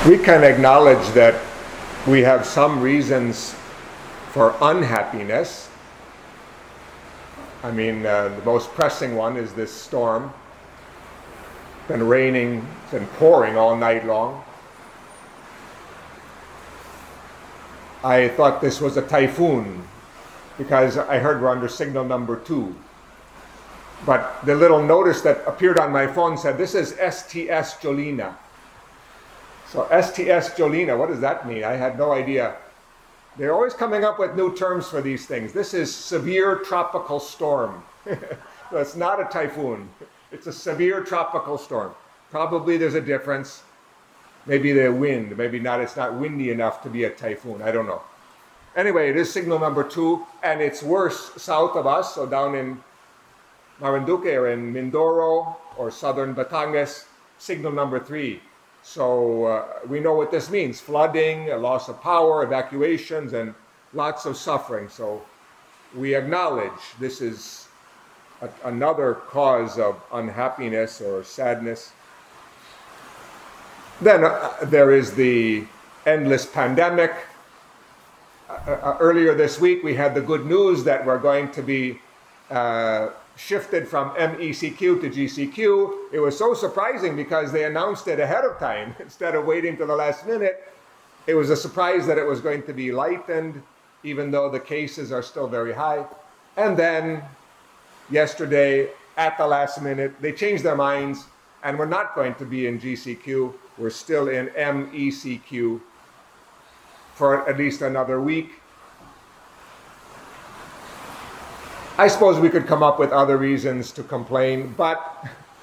we can acknowledge that we have some reasons for unhappiness. I mean, the most pressing one is this storm. It's been raining, it's been pouring all night long. I thought this was a typhoon because I heard we're under signal number 2. But the little notice that appeared on my phone said, this is STS Jolina. So STS Jolina, what does that mean? I had no idea. They're always coming up with new terms for these things. This is severe tropical storm. So it's not a typhoon. It's a severe tropical storm. Probably there's a difference. Maybe the wind, maybe not. It's not windy enough to be a typhoon. I don't know. Anyway, it is signal number 2, and it's worse south of us, so down in Marinduque or in Mindoro or southern Batangas, signal number 3. So we know what this means: flooding, a loss of power, evacuations, and lots of suffering. So we acknowledge this is another cause of unhappiness or sadness. Then there is the endless pandemic. Earlier this week, we had the good news that we're going to be shifted from MECQ to GCQ. It was so surprising because they announced it ahead of time instead of waiting till the last minute. It was a surprise that it was going to be lightened, even though the cases are still very high. And then yesterday, at the last minute, they changed their minds, and we're not going to be in GCQ. We're still in MECQ for at least another week. I suppose we could come up with other reasons to complain, but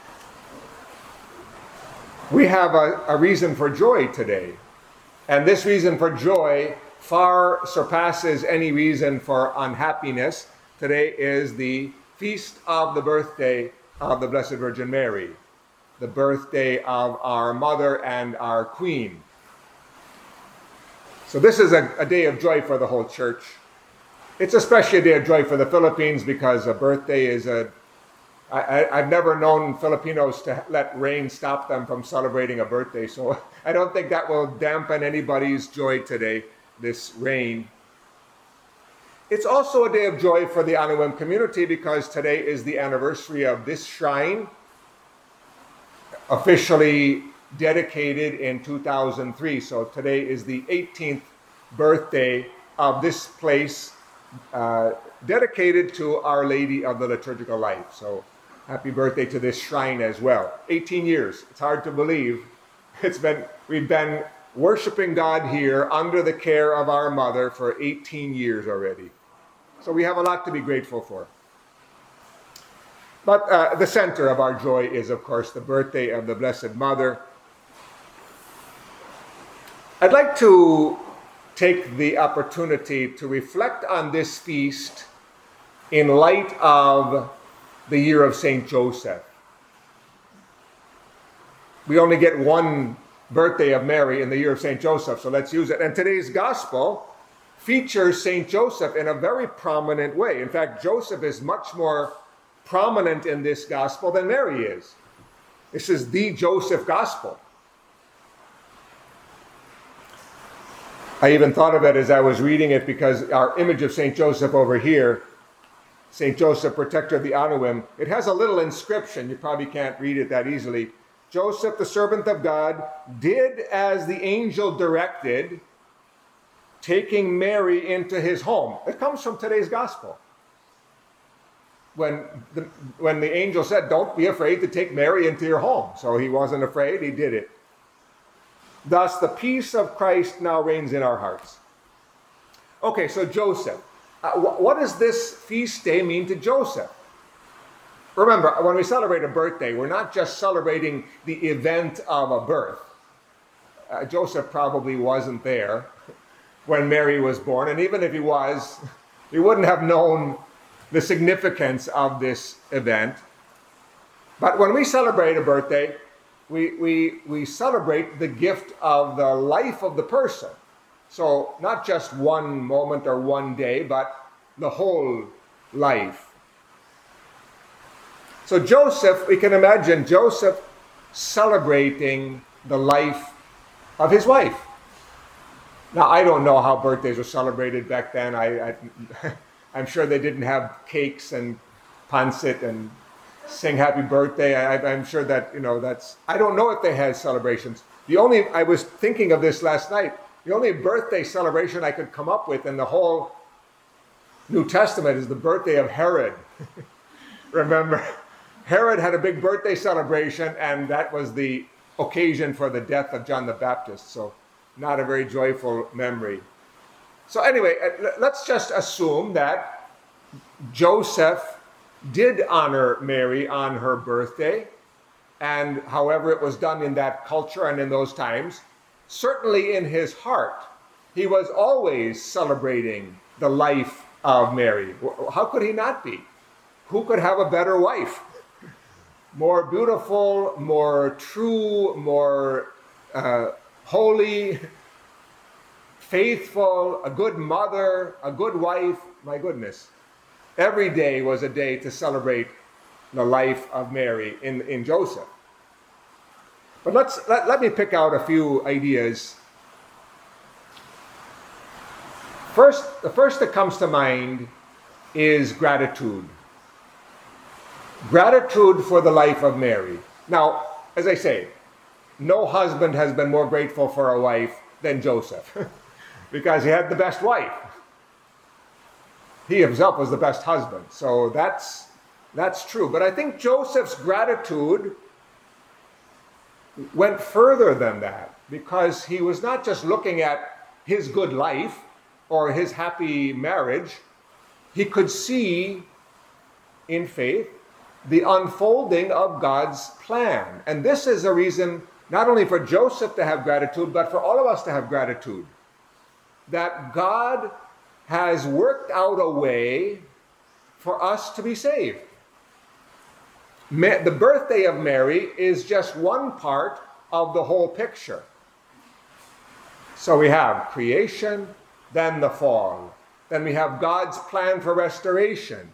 we have a reason for joy today. And this reason for joy far surpasses any reason for unhappiness. Today is the feast of the birthday of the Blessed Virgin Mary, the birthday of our Mother and our Queen. So this is a day of joy for the whole church. It's especially a day of joy for the Philippines because a birthday is I've never known Filipinos to let rain stop them from celebrating a birthday. So I don't think that will dampen anybody's joy today, this rain. It's also a day of joy for the Anawim community because today is the anniversary of this shrine, officially dedicated in 2003. So today is the 18th birthday of this place, dedicated to Our Lady of the Liturgical Life. So happy birthday to this shrine as well. 18 years. It's hard to believe. We've been worshiping God here under the care of our Mother for 18 years already. So we have a lot to be grateful for. But the center of our joy is, of course, the birthday of the Blessed Mother. I'd like to take the opportunity to reflect on this feast in light of the year of St. Joseph. We only get one birthday of Mary in the year of St. Joseph, so let's use it. And today's gospel features St. Joseph in a very prominent way. In fact, Joseph is much more prominent in this gospel than Mary is. This is the Joseph gospel. I even thought of it as I was reading it because our image of St. Joseph over here, St. Joseph, protector of the Anawim, it has a little inscription. You probably can't read it that easily. Joseph, the servant of God, did as the angel directed, taking Mary into his home. It comes from today's gospel. When the angel said, don't be afraid to take Mary into your home. So he wasn't afraid, he did it. Thus, the peace of Christ now reigns in our hearts. Okay, so Joseph. What does this feast day mean to Joseph? Remember, when we celebrate a birthday, we're not just celebrating the event of a birth. Joseph probably wasn't there when Mary was born, and even if he was, he wouldn't have known the significance of this event. But when we celebrate a birthday, we celebrate the gift of the life of the person. So not just one moment or one day, but the whole life. So Joseph, we can imagine Joseph celebrating the life of his wife. Now, I don't know how birthdays were celebrated back then. I'm sure they didn't have cakes and pancit and sing happy birthday. I'm sure that, I don't know if they had celebrations. I was thinking of this last night, the only birthday celebration I could come up with in the whole New Testament is the birthday of Herod. Remember, Herod had a big birthday celebration, and that was the occasion for the death of John the Baptist. So not a very joyful memory. So anyway, let's just assume that Joseph did honor Mary on her birthday, and however it was done in that culture and in those times, certainly in his heart, he was always celebrating the life of Mary. How could he not be? Who could have a better wife? More beautiful, more true, more holy, faithful, a good mother, a good wife. My goodness. Every day was a day to celebrate the life of Mary in Joseph. But let me pick out a few ideas. The first that comes to mind is gratitude. Gratitude for the life of Mary. Now, as I say, no husband has been more grateful for a wife than Joseph because he had the best wife. He himself was the best husband. So that's true. But I think Joseph's gratitude went further than that, because he was not just looking at his good life or his happy marriage. He could see in faith the unfolding of God's plan. And this is a reason not only for Joseph to have gratitude, but for all of us to have gratitude. That God has worked out a way for us to be saved. The birthday of Mary is just one part of the whole picture. So we have creation, then the fall. Then we have God's plan for restoration.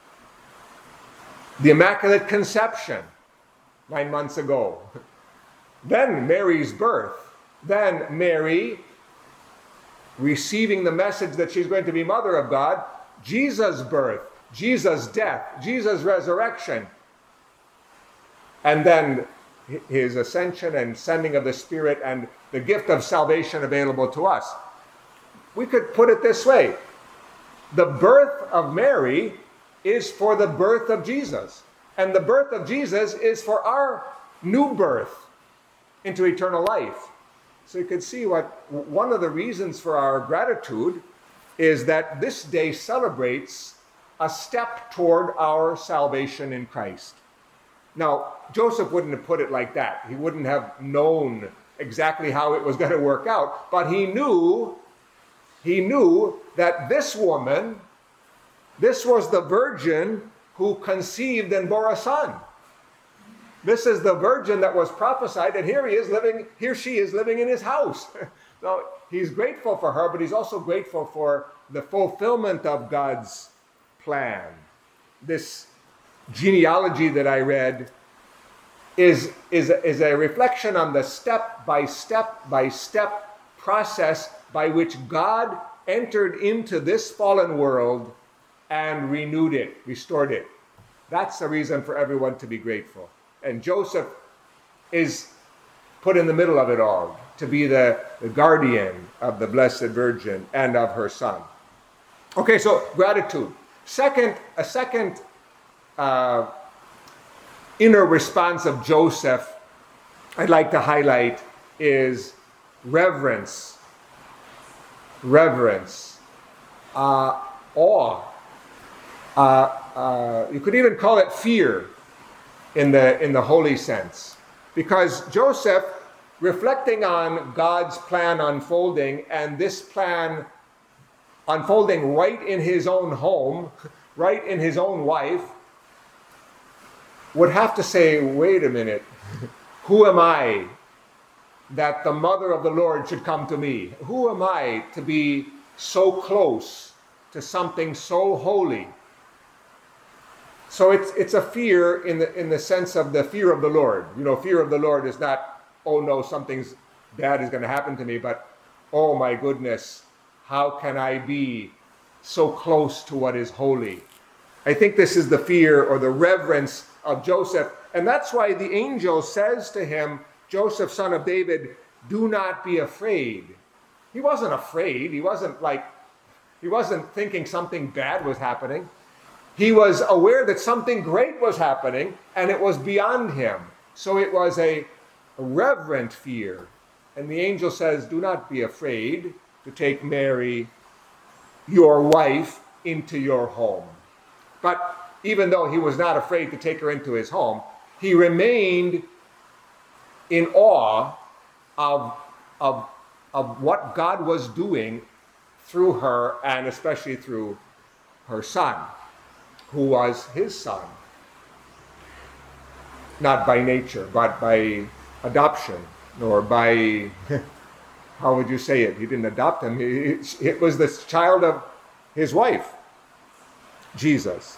The Immaculate Conception, 9 months ago. Then Mary's birth. Then Mary receiving the message that she's going to be Mother of God. Jesus' birth, Jesus' death, Jesus' resurrection. And then his ascension and sending of the Spirit and the gift of salvation available to us. We could put it this way. The birth of Mary is for the birth of Jesus. And the birth of Jesus is for our new birth into eternal life. So you can see one of the reasons for our gratitude is that this day celebrates a step toward our salvation in Christ. Now, Joseph wouldn't have put it like that. He wouldn't have known exactly how it was going to work out. But he knew that this woman, this was the virgin who conceived and bore a son. This is the virgin that was prophesied, and here she is living in his house. So he's grateful for her, but he's also grateful for the fulfillment of God's plan. This genealogy that I read is a reflection on the step by step process by which God entered into this fallen world and renewed it, restored it. That's the reason for everyone to be grateful. And Joseph is put in the middle of it all to be the guardian of the Blessed Virgin and of her son. Okay, so gratitude. A second inner response of Joseph I'd like to highlight is reverence. Awe. You could even call it fear in the holy sense. Because Joseph, reflecting on God's plan unfolding, and this plan unfolding right in his own home, right in his own wife, would have to say, wait a minute, who am I that the mother of the Lord should come to me? Who am I to be so close to something so holy? So it's a fear in the sense of the fear of the Lord. You know, fear of the Lord is not, oh no, something's bad is going to happen to me, but oh my goodness, how can I be so close to what is holy? I think this is the fear or the reverence of Joseph. And that's why the angel says to him, Joseph, son of David, do not be afraid. He wasn't afraid. He wasn't thinking something bad was happening. He was aware that something great was happening, and it was beyond him. So it was a reverent fear. And the angel says, do not be afraid to take Mary, your wife, into your home. But even though he was not afraid to take her into his home, he remained in awe of what God was doing through her, and especially through her son, who was his son. Not by nature, but by adoption, or by, how would you say it? He didn't adopt him. It was the child of his wife, Jesus.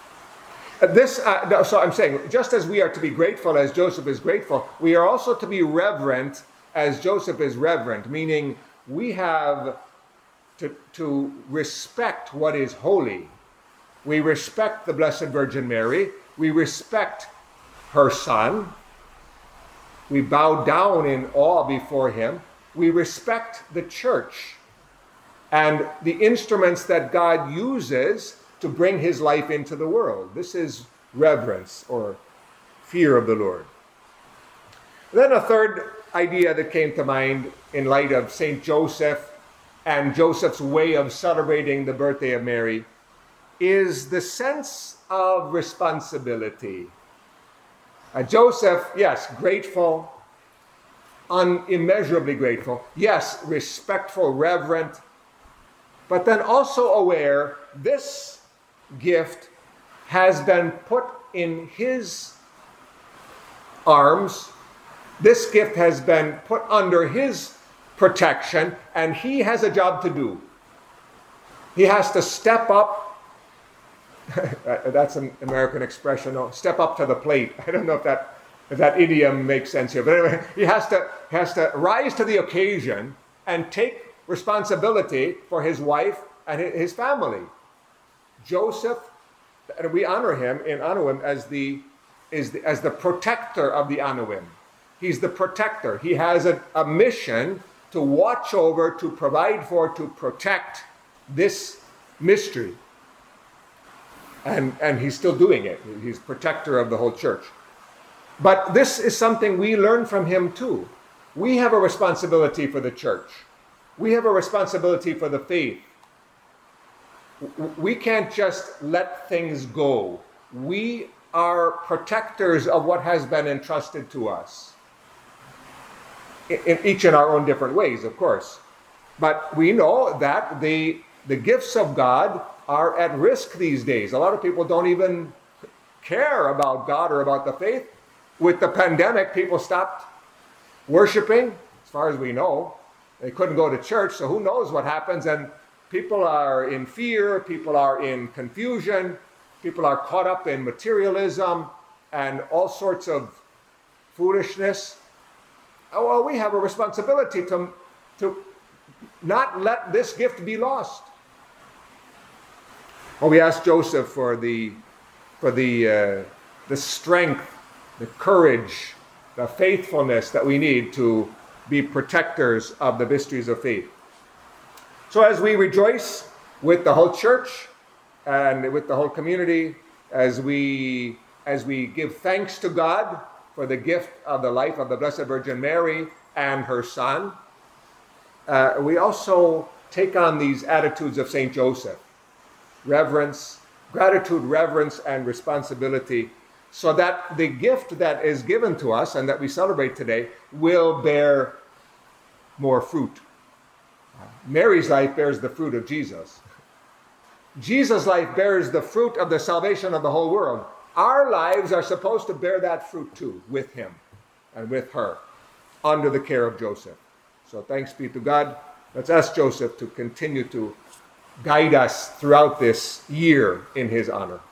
So I'm saying, just as we are to be grateful as Joseph is grateful, we are also to be reverent as Joseph is reverent, meaning we have to respect what is holy. We respect the Blessed Virgin Mary. We respect her son. We bow down in awe before him. We respect the church and the instruments that God uses to bring his life into the world. This is reverence or fear of the Lord. Then a third idea that came to mind in light of St. Joseph and Joseph's way of celebrating the birthday of Mary is the sense of responsibility. Joseph, yes, grateful, immeasurably grateful, yes, respectful, reverent, but then also aware this gift has been put in his arms. This gift has been put under his protection, and he has a job to do. He has to step up. That's an American expression. No, step up to the plate. I don't know if that idiom makes sense here, but anyway, he has to rise to the occasion and take responsibility for his wife and his family. Joseph, and we honor him in Anawim as the protector of the Anawim. He's the protector. He has a mission to watch over, to provide for, to protect this mystery. And he's still doing it. He's protector of the whole church. But this is something we learn from him too. We have a responsibility for the church. We have a responsibility for the faith. We can't just let things go. We are protectors of what has been entrusted to us. Each in our own different ways, of course. But we know that the gifts of God are at risk these days. A lot of people don't even care about God or about the faith. With the pandemic, people stopped worshiping, as far as we know. They couldn't go to church, so who knows what happens. And people are in fear, people are in confusion, people are caught up in materialism and all sorts of foolishness. Well, we have a responsibility to not let this gift be lost. Well, we ask Joseph for the strength, the courage, the faithfulness that we need to be protectors of the mysteries of faith. So as we rejoice with the whole church and with the whole community, as we give thanks to God for the gift of the life of the Blessed Virgin Mary and her son, we also take on these attitudes of St. Joseph. Reverence, gratitude, reverence, and responsibility, so that the gift that is given to us and that we celebrate today will bear more fruit. Mary's life bears the fruit of Jesus. Jesus' life bears the fruit of the salvation of the whole world. Our lives are supposed to bear that fruit too, with him and with her, under the care of Joseph. So thanks be to God. Let's ask Joseph to continue to guide us throughout this year in his honor.